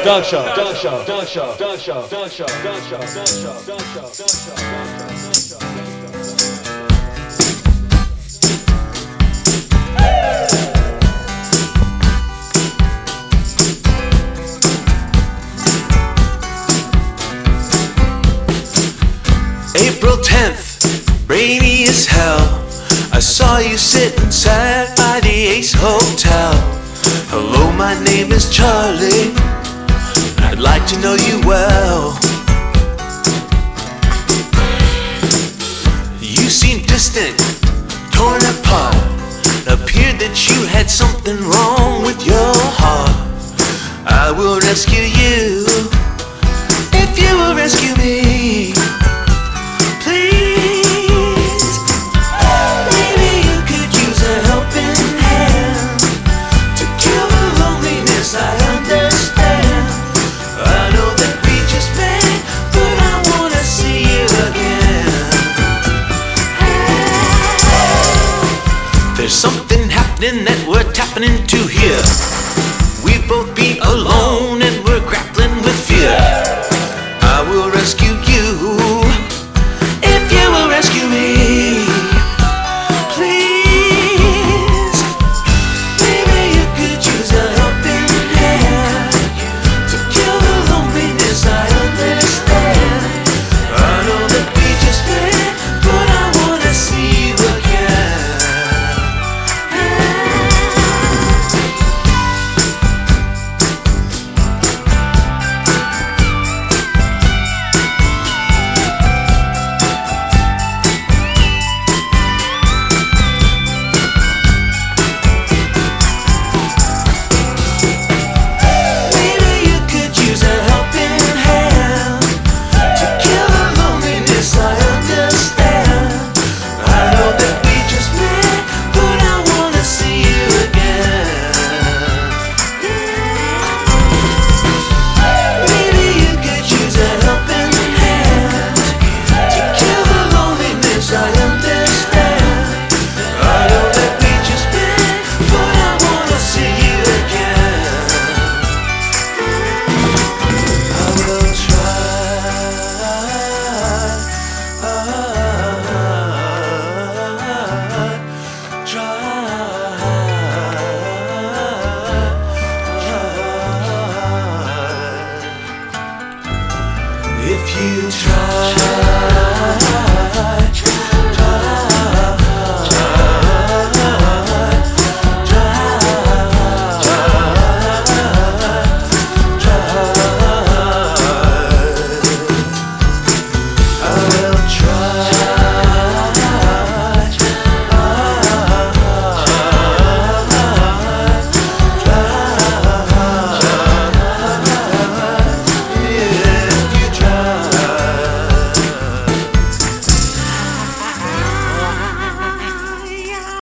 April 10th, rainy as hell. I saw you sitting sad by the Ace Hotel. Hello, my name is Charlie. I'd like to know you well. You seem distant, torn apart. Appeared that you had something wrong with your heart. I will rescue you if you will rescue me. Please, maybe you could use a helping hand to kill the loneliness. I understand. I know that we just met, but I wanna see you again. There's something happening that we're tapping into here. We both be alone